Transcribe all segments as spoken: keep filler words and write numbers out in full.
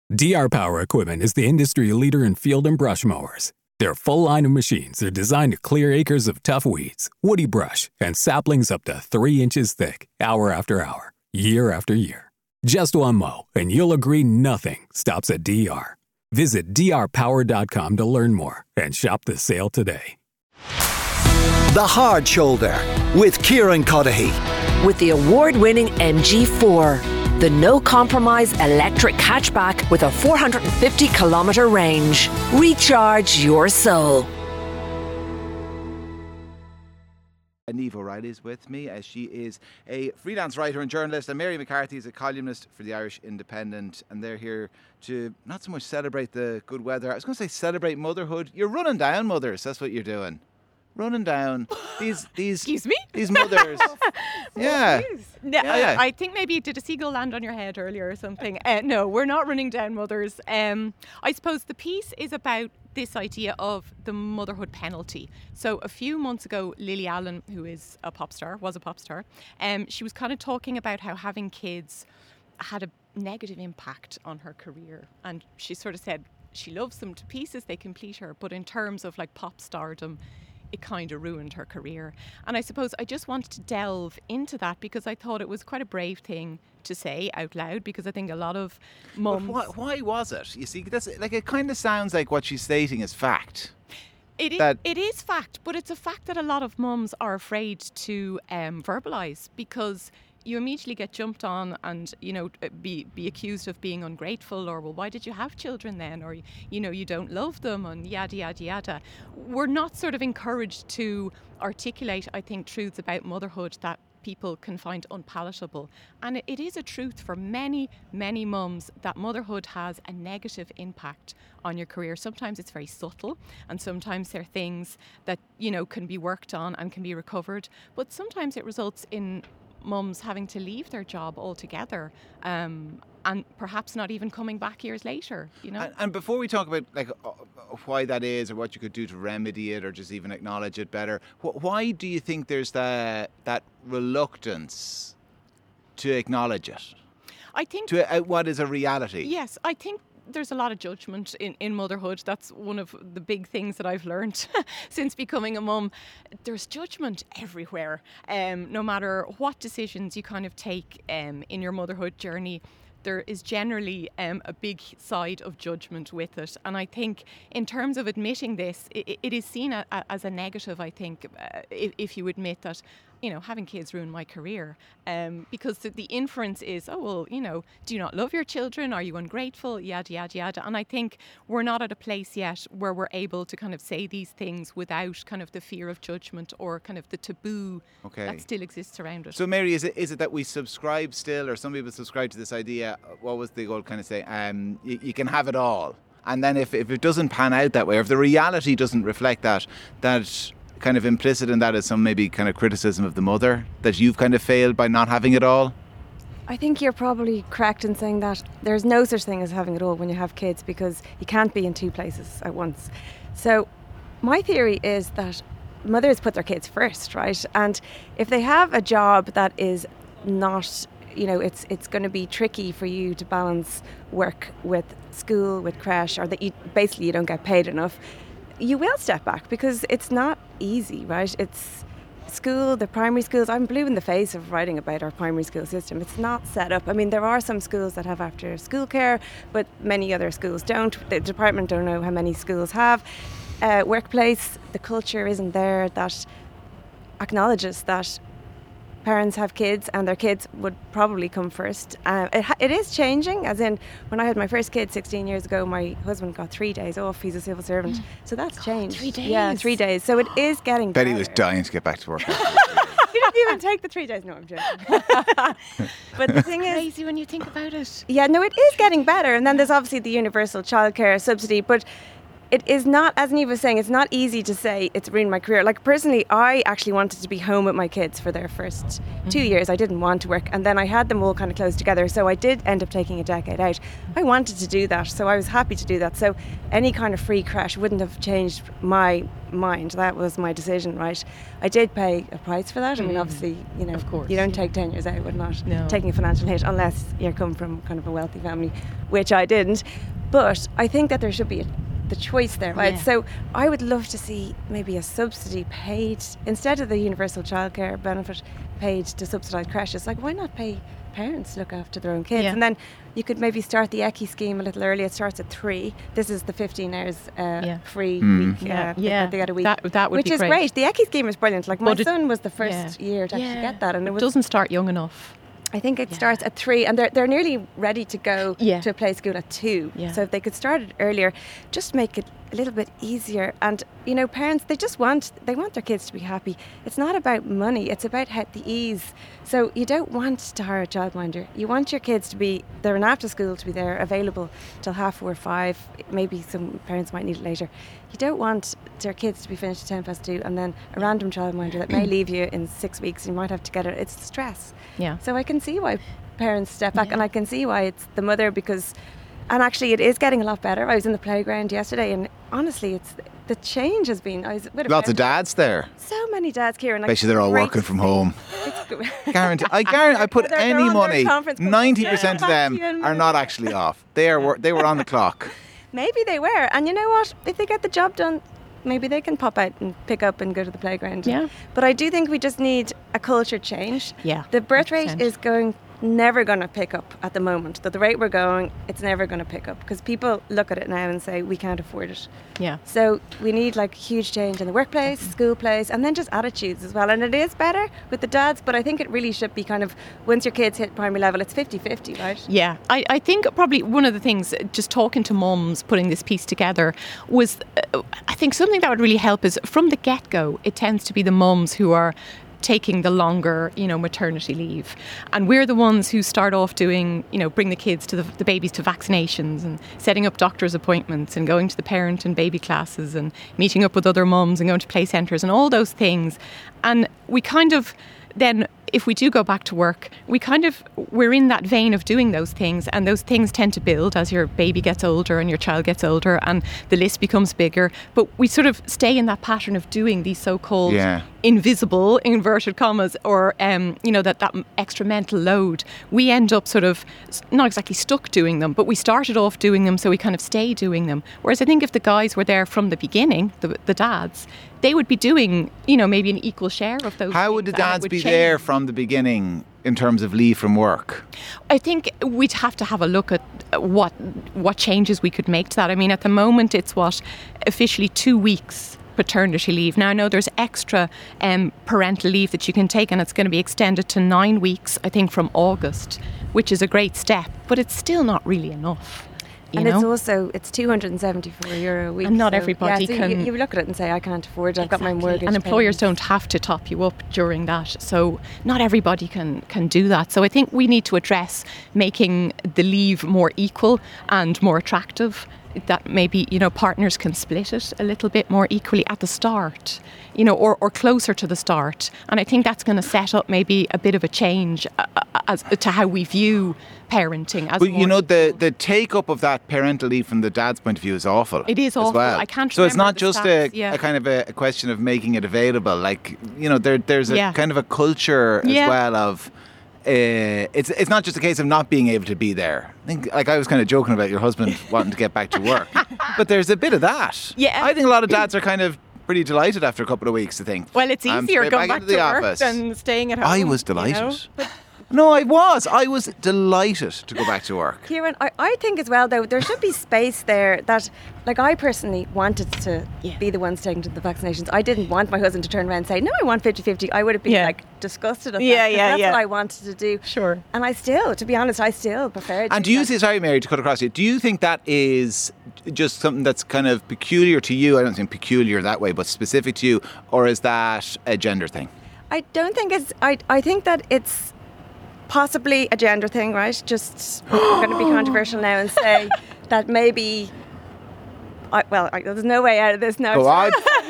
D R Power Equipment is the industry leader in field and brush mowers. Their full line of machines are designed to clear acres of tough weeds, woody brush, and saplings up to three inches thick, hour after hour, year after year. Just one mow, and you'll agree nothing stops at D R. Visit D R power dot com to learn more and shop the sale today. The Hard Shoulder with Kieran Cuddihy. With the award-winning M G four, the no-compromise electric hatchback with a four hundred fifty kilometre range. Recharge your soul. Niamh O'Reilly is with me as she is a freelance writer and journalist, and Mary McCarthy is a columnist for the Irish Independent, and they're here to not so much celebrate the good weather. I was going to say celebrate motherhood. You're running down mothers. That's what you're doing. Running down these these Excuse me? these mothers. yeah. No, yeah. I, I think maybe did a seagull land on your head earlier or something. Uh, no, we're not running down mothers. Um, I suppose the piece is about this idea of the motherhood penalty. So a few months ago, Lily Allen, who is a pop star, was a pop star, um, she was kind of talking about how having kids had a negative impact on her career, and she sort of said she loves them to pieces, they complete her, but in terms of like pop stardom, it kind of ruined her career. And I suppose I just wanted to delve into that because I thought it was quite a brave thing to say out loud, because I think a lot of mums... Why, why was it? You see, that's, like, it kind of sounds like what she's stating is fact. It is, that it is fact, but it's a fact that a lot of mums are afraid to um, verbalise, because you immediately get jumped on and, you know, be be accused of being ungrateful, or, well, why did you have children then? Or, you know, you don't love them, and yada, yada, yada. We're not sort of encouraged to articulate, I think, truths about motherhood that people can find unpalatable. And it, it is a truth for many, many mums that motherhood has a negative impact on your career. Sometimes it's very subtle, and sometimes there are things that, you know, can be worked on and can be recovered. But sometimes it results in mums having to leave their job altogether, um, and perhaps not even coming back years later, you know. And, and before we talk about like uh, why that is, or what you could do to remedy it, or just even acknowledge it better, wh- why do you think there's that that reluctance to acknowledge it? I think to uh, what is a reality. Yes, I think there's a lot of judgment in, in motherhood. That's one of the big things that I've learned since becoming a mum. There's judgment everywhere. Um, no matter what decisions you kind of take um, in your motherhood journey, there is generally um, a big side of judgment with it. And I think in terms of admitting this, it, it is seen a, a, as a negative, I think, uh, if, if you admit that, you know, having kids ruined my career. Um, because the, the inference is, oh, well, you know, do you not love your children? Are you ungrateful? Yada, yada, yada. And I think we're not at a place yet where we're able to kind of say these things without kind of the fear of judgment or kind of the taboo okay. that still exists around it. So, Mary, is it is it that we subscribe still, or some people subscribe to this idea, what was the old kind of say, um, you, you can have it all. And then if, if it doesn't pan out that way, or if the reality doesn't reflect that, that kind of implicit in that is some maybe kind of criticism of the mother, that you've kind of failed by not having it all? I think you're probably correct in saying that there's no such thing as having it all when you have kids, because you can't be in two places at once. So my theory is that mothers put their kids first, right? And if they have a job that is not, you know, it's it's going to be tricky for you to balance work with school, with creche, or that you basically you don't get paid enough, you will step back, because it's not easy, right? It's school, the primary schools. I'm blue in the face of writing about our primary school system. It's not set up. I mean, there are some schools that have after school care, but many other schools don't. The department don't know how many schools have. Uh, workplace, the culture isn't there that acknowledges that parents have kids and their kids would probably come first. Uh, it, it is changing, as in when I had my first kid sixteen years ago, my husband got three days off. He's a civil servant. So that's God, changed. three days? Yeah, three days. So it is getting Betty better. was dying to get back to work. He didn't even take the three days. No, I'm joking. But the thing is, crazy when you think about it. yeah, no, it is getting better. And then there's obviously the universal childcare subsidy. But it is not, as Niamh was saying, it's not easy to say it's ruined my career. Like personally, I actually wanted to be home with my kids for their first mm-hmm. two years. I didn't want to work, and then I had them all kind of close together. So I did end up taking a decade out. I wanted to do that, so I was happy to do that. So any kind of free crash wouldn't have changed my mind. That was my decision, right? I did pay a price for that. Mm. I mean, obviously, you know, of course, you don't take ten years out with not no. taking a financial hit unless you come from kind of a wealthy family, which I didn't. But I think that there should be a the choice there, right? Yeah. So I would love to see maybe a subsidy paid instead of the universal childcare benefit paid to subsidised creches. Like, why not pay parents to look after their own kids? Yeah. And then you could maybe start the E C C I scheme a little earlier. It starts at three. This is the fifteen hours uh, yeah. free mm. week. Yeah, uh, yeah. They get a week, that, that would which be is great. great. The E C C I scheme is brilliant. Like my but son was the first yeah. year to yeah. actually get that, and it, it was, doesn't start young enough. I think it Yeah. starts at three, and they're they're nearly ready to go Yeah. to a play school at two. Yeah. So if they could start it earlier, just make it a little bit easier. And you know, parents, they just want they want their kids to be happy. It's not about money; it's about how, the ease. So you don't want to hire a childminder. You want your kids to be there and after school to be there, available till half four, five. Maybe some parents might need it later. You don't want their kids to be finished at ten past two, and then a random childminder that may leave you in six weeks. And you might have to get it. It's stress. Yeah. So I can see why parents step back, Yeah. and I can see why it's the mother, because, and actually it is getting a lot better. I was in the playground yesterday, and honestly, it's the change has been. I was with a Lots of friend. dads there. So many dads, Kieran. Like, Especially they're all great working to from see. home. It's good. Guarantee, I guarantee, I put They're- they're any on their money. conference call. Ninety percent of Yeah. them Back to you are in not minutes. actually off. They are. wor- They were on the clock. Maybe they were, and you know what? If they get the job done, maybe they can pop out and pick up and go to the playground. Yeah. But I do think we just need a culture change. Yeah, The birth one hundred rate percent. is going never going to pick up at the moment. At the rate we're going, it's never going to pick up because people look at it now and say we can't afford it. Yeah. So we need like huge change in the workplace, school place, and then just attitudes as well. And it is better with the dads, but I think it really should be kind of once your kids hit primary level, it's fifty-fifty, right? Yeah, I, I think probably one of the things, just talking to mums, putting this piece together, was uh, I think something that would really help is from the get-go, it tends to be the mums who are taking the longer, you know, maternity leave. And we're the ones who start off doing, you know, bring the kids to the, the babies to vaccinations and setting up doctor's appointments and going to the parent and baby classes and meeting up with other mums and going to play centres and all those things. And we kind of then, if we do go back to work, we kind of, we're in that vein of doing those things, and those things tend to build as your baby gets older and your child gets older and the list becomes bigger. But we sort of stay in that pattern of doing these so-called Yeah. invisible, inverted commas, or, um, you know, that, that extra mental load. We end up sort of, not exactly stuck doing them, but we started off doing them, so we kind of stay doing them. Whereas I think if the guys were there from the beginning, the, the dads, they would be doing, you know, maybe an equal share of those How would the things, and it dads would be change. there from the beginning in terms of leave from work? I think we'd have to have a look at what what changes we could make to that. I mean, at the moment, it's what, officially two weeks paternity leave. Now, I know there's extra um, parental leave that you can take, and it's going to be extended to nine weeks, I think, from August, which is a great step, but it's still not really enough. You And know? it's also, it's two hundred seventy-four euro a week. And not so, everybody yeah, so can- You, you look at it and say, I can't afford it, I've got my Exactly. mortgage. And employers payments. don't have to top you up during that. So not everybody can, can do that. So I think we need to address making the leave more equal and more attractive. That maybe, you know, partners can split it a little bit more equally at the start, you know, or, or closer to the start. And I think that's going to set up maybe a bit of a change uh, as to how we view parenting. As But you more know, the, equal. the take up of that parental leave from the dad's point of view is awful. It is as awful. well. I can't So it's remember not the just stats, a, yeah. a kind of a, a question of making it available. Like, you know, there there's a Yeah. kind of a culture as Yeah. well of. Uh, it's it's not just a case of not being able to be there. I think, like I was kind of joking about your husband wanting to get back to work, but there's a bit of that. Yeah. I think a lot of dads are kind of pretty delighted after a couple of weeks to think. Well, it's I'm easier straight going back back, into the to work office. than staying at home. I was you know? delighted. No, I was. I was delighted to go back to work. Kieran, I, I think as well, though, there should be space there that, like, I personally wanted to Yeah. be the ones taking to the vaccinations. I didn't want my husband to turn around and say, no, I want fifty-fifty. I would have been, Yeah. like, disgusted at Yeah, that. 'cause yeah, that's yeah. what I wanted to do. Sure. And I still, to be honest, I still prefer And do you think, sorry, Mary, to cut across you, do you think that is just something that's kind of peculiar to you? I don't think peculiar that way, but specific to you, or is that a gender thing? I don't think it's, I, I think that it's possibly a gender thing, right? Just, I'm going to be controversial now and say that maybe I, well, I, there's no way out of this now. Go on.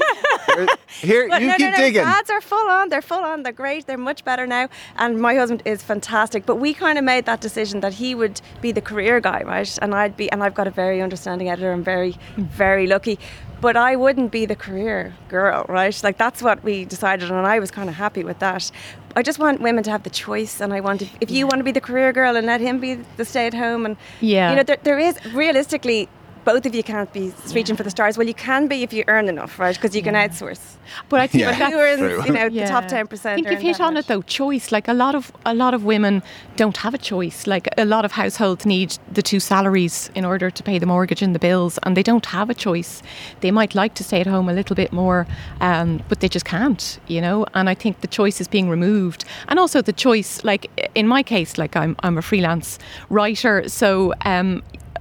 Here, But you no, keep no, no, digging. Dads are full on. They're full on. They're great. They're much better now. And my husband is fantastic. But we kind of made that decision that he would be the career guy, right? And I'd be, and I've got a very understanding editor. I'm very, very lucky. But I wouldn't be the career girl, right? Like that's what we decided, and I was kind of happy with that. I just want women to have the choice, and I want if, if you want to be the career girl and let him be the stay at home, and Yeah. you know, there, there is realistically. Both of you can't be reaching for the stars. Well, you can be if you earn enough, right? Because you can outsource. But I think Yeah. But that's who earns, true. you know, Yeah. the top ten percent? I think you've hit on it though. Choice, like a lot of a lot of women don't have a choice. Like a lot of households need the two salaries in order to pay the mortgage and the bills, and they don't have a choice. They might like to stay at home a little bit more, um, but they just can't, you know. And I think the choice is being removed, and also the choice, like in my case, like I'm I'm a freelance writer, so. Um,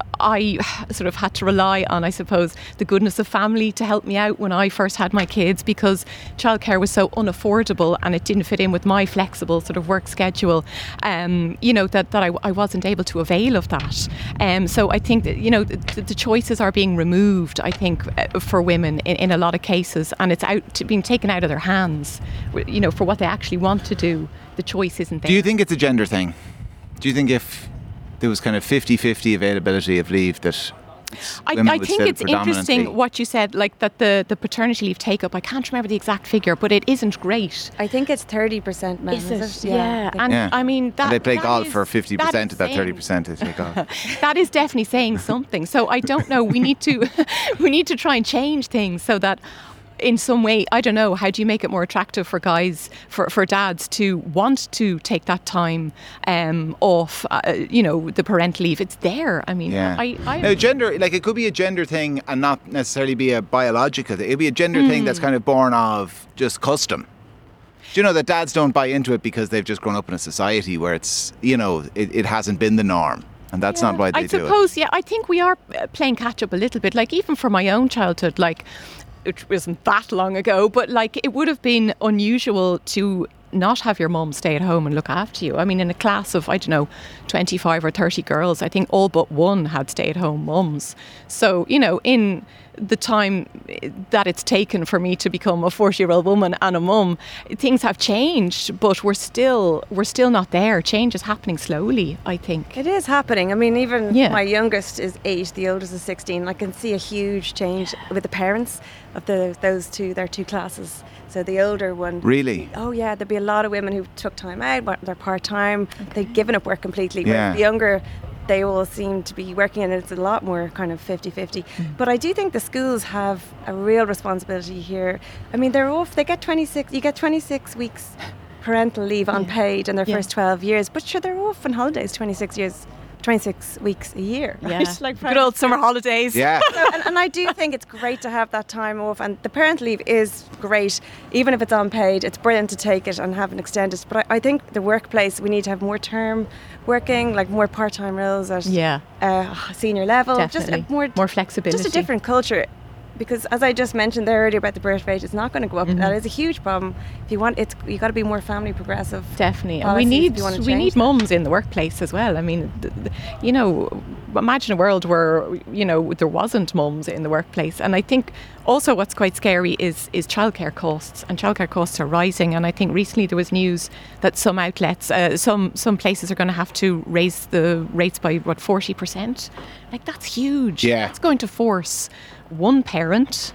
I sort of had to rely on, I suppose, the goodness of family to help me out when I first had my kids, because childcare was so unaffordable and it didn't fit in with my flexible sort of work schedule, um, you know, that, that I, I wasn't able to avail of that. Um, so I think that, you know, the, the choices are being removed, I think, uh, for women in, in a lot of cases, and it's out to being taken out of their hands, you know, for what they actually want to do. The choice isn't there. Do you think it's a gender thing? Do you think if there was kind of fifty-fifty availability of leave that I, women I would think still it's predominantly- interesting what you said, like that the, the paternity leave take up, I can't remember the exact figure, but it isn't great. I think it's thirty percent men. Is Is it? it? Yeah. I think- And Yeah. I mean, that, and they play that golf is- for fifty percent of that is thirty saying- percent they take off. That is definitely saying something. So I don't know. We need to we need to try and change things so that in some way, I don't know, how do you make it more attractive for guys, for, for dads to want to take that time um, off, uh, you know, the parental leave? It's there. I mean, Yeah. I, I now, gender, like it could be a gender thing and not necessarily be a biological thing. It could be a gender thing that's kind of born of just custom. Do you know that dads don't buy into it because they've just grown up in a society where it's, you know, it, it hasn't been the norm. And that's not why they I do suppose, yeah, I think we are uh, playing catch up a little bit. Like even for my own childhood, like it wasn't that long ago, but like it would have been unusual to not have your mum stay at home and look after you. I mean, in a class of, I don't know, twenty-five or thirty girls, I think all but one had stay-at-home mums. So, you know, in the time that it's taken for me to become a forty-year-old woman and a mum, things have changed, but we're still we're still not there. Change is happening slowly, I think. It is happening. I mean, even Yeah. my youngest is eight, the oldest is sixteen. I can see a huge change with the parents of the those two, their two classes. So the older one. Really? Oh yeah, there'd be a lot of women who took time out, but they're part-time. They've given up work completely. Yeah. Whereas the younger, they all seem to be working, and it's a lot more kind of fifty-fifty. But I do think the schools have a real responsibility here. I mean, they're off, they get twenty-six, you get twenty-six weeks parental leave unpaid in their Yeah. first twelve years, but sure, they're off on holidays twenty-six years, twenty-six weeks a year. Yeah. Right? Like Good old summer holidays. Yeah. So, and, and I do think it's great to have that time off, and the parental leave is great, even if it's unpaid. It's brilliant to take it and have it extended. But I, I think the workplace, we need to have more term working, like more part-time roles at Yeah. uh, senior level. Definitely. Just a more More flexibility. just a different culture. Because as I just mentioned there earlier about the birth rate, it's not going to go up. Mm-hmm. That is a huge problem. If you want, it's you got to be more family progressive. Definitely, and we policies if need you want to we change need that. mums in the workplace as well. I mean, th- th- you know, imagine a world where you know there wasn't mums in the workplace. And I think also what's quite scary is is childcare costs, and childcare costs are rising. And I think recently there was news that some outlets, uh, some some places are going to have to raise the rates by what forty percent. Like that's huge. Yeah. It's going to force one parent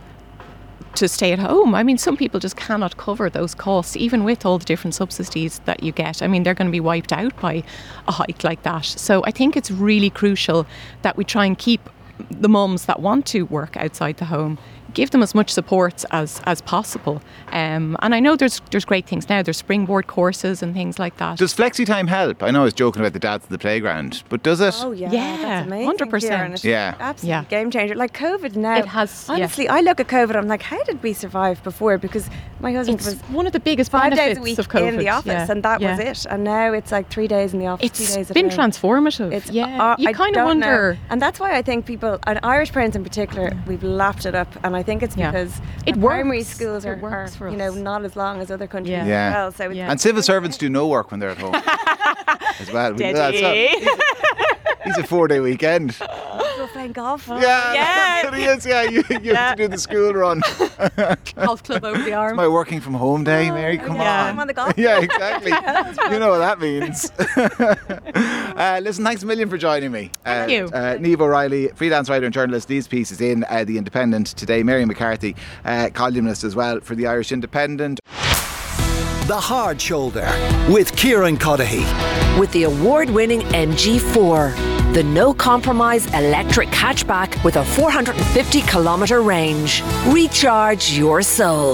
to stay at home. I mean, some people just cannot cover those costs, even with all the different subsidies that you get. I mean, they're going to be wiped out by a hike like that. So I think it's really crucial that we try and keep the mums that want to work outside the home, give them as much support as as possible. Um, and I know there's there's great things now. There's springboard courses and things like that. Does flexi time help? I know I was joking about the dads at the playground, but does it? Oh yeah, Yeah, that's amazing. one hundred percent. Kieran. It's Yeah. absolutely Yeah. game changer. Like COVID now, It has- yeah. Honestly, I look at COVID. I'm like, how did we survive before? Because my husband It's was one of the biggest five benefits days a week of COVID. in the office, Yeah, and that yeah. was it. And now it's like three days in the office, two It's days at been home. transformative. It's, yeah, uh, you I kind of don't know. wonder. And that's why I think people, and Irish parents in particular, we've lapped it up. And I think it's Yeah. because It our primary works. schools It are, works are, for you know, us. not as long as other countries Yeah. Yeah. as well. So it's Yeah. And civil servants do no work when they're at home as well. We- that's not- He's a four-day weekend. Go playing golf. Yeah, Yeah. he is. Yeah, you, you have to do the school run. Golf club over the arm. My working from home day, Mary. Come yeah. on. I'm on the golf. Yeah, exactly. You know what that means. uh, listen, thanks a million for joining me. Thank uh, you. Uh, Niamh O'Reilly, freelance writer and journalist. These pieces in uh, The Independent today. Mary McCarthy, uh, columnist as well for the Irish Independent. The Hard Shoulder with Kieran Cuddihy. With the award-winning M G four, the no-compromise electric hatchback with a four hundred fifty kilometre range. Recharge your soul.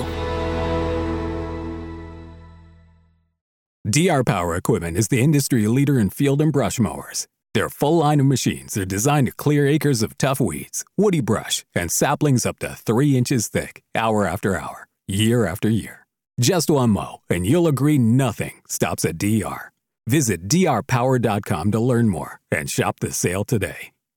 D R Power Equipment is the industry leader in field and brush mowers. Their full line of machines are designed to clear acres of tough weeds, woody brush, and saplings up to three inches thick, hour after hour, year after year. Just one mow, and you'll agree nothing stops at D R. Visit D R power dot com to learn more and shop the sale today.